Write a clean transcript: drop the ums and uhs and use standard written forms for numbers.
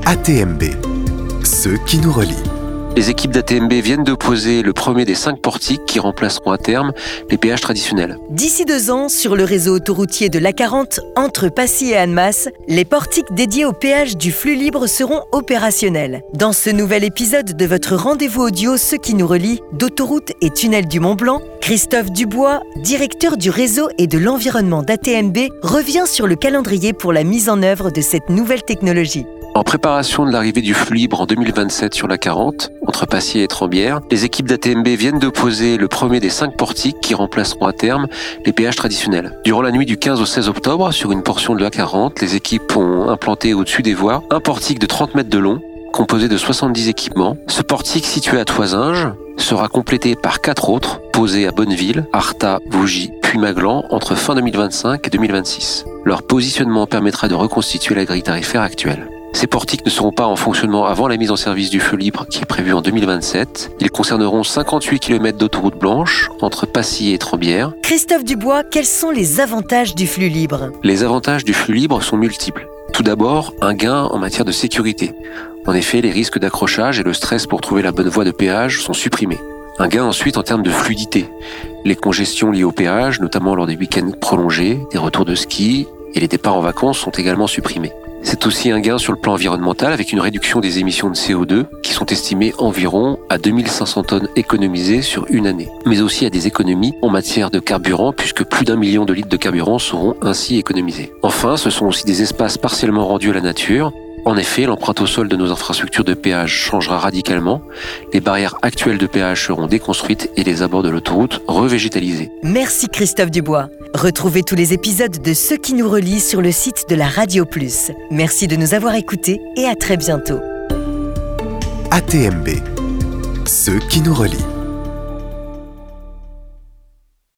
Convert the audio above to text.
ATMB, ceux qui nous relient. Les équipes d'ATMB viennent de poser le premier des 5 portiques qui remplaceront à terme les péages traditionnels. D'ici 2 ans, sur le réseau autoroutier de l'A40, entre Passy et Annemasse, les portiques dédiés au péage du flux libre seront opérationnels. Dans ce nouvel épisode de votre rendez-vous audio Ceux qui nous relient d'autoroute et tunnel du Mont-Blanc, Christophe Dubois, directeur du réseau et de l'environnement d'ATMB, revient sur le calendrier pour la mise en œuvre de cette nouvelle technologie. En préparation de l'arrivée du flux libre en 2027 sur l'A40, entre Passy et Étrembières, les équipes d'ATMB viennent de poser le premier des 5 portiques qui remplaceront à terme les péages traditionnels. Durant la nuit du 15 au 16 octobre, sur une portion de l'A40, les équipes ont implanté au-dessus des voies un portique de 30 mètres de long, composé de 70 équipements. Ce portique situé à Toisinges sera complété par 4 autres, posés à Bonneville, Arthat, Vougy, puis Maglan, entre fin 2025 et 2026. Leur positionnement permettra de reconstituer la grille tarifaire actuelle. Ces portiques ne seront pas en fonctionnement avant la mise en service du flux libre qui est prévue en 2027. Ils concerneront 58 km d'autoroute blanche entre Passy et Étrembières. Christophe Dubois, quels sont les avantages du flux libre ? Les avantages du flux libre sont multiples. Tout d'abord, un gain en matière de sécurité. En effet, les risques d'accrochage et le stress pour trouver la bonne voie de péage sont supprimés. Un gain ensuite en termes de fluidité. Les congestions liées au péage, notamment lors des week-ends prolongés, des retours de ski et les départs en vacances sont également supprimés. C'est aussi un gain sur le plan environnemental avec une réduction des émissions de CO2 qui sont estimées environ à 2500 tonnes économisées sur une année. Mais aussi à des économies en matière de carburant puisque plus d'1 million de litres de carburant seront ainsi économisés. Enfin, ce sont aussi des espaces partiellement rendus à la nature. En effet, l'empreinte au sol de nos infrastructures de péage changera radicalement. Les barrières actuelles de péage seront déconstruites et les abords de l'autoroute revégétalisés. Merci Christophe Dubois. Retrouvez tous les épisodes de Ceux qui nous relient sur le site de la Radio Plus. Merci de nous avoir écoutés et à très bientôt. ATMB, ceux qui nous relient.